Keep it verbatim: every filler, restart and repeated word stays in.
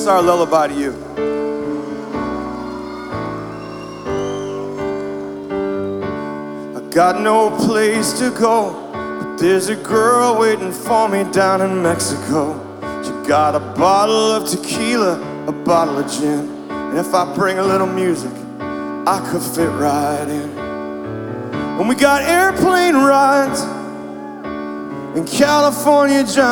our lullaby to you. I got no place to go, but there's a girl waiting for me down in Mexico. She got a bottle of tequila, a bottle of gin, and if I bring a little music, I could fit right in. And we got airplane rides in California, John.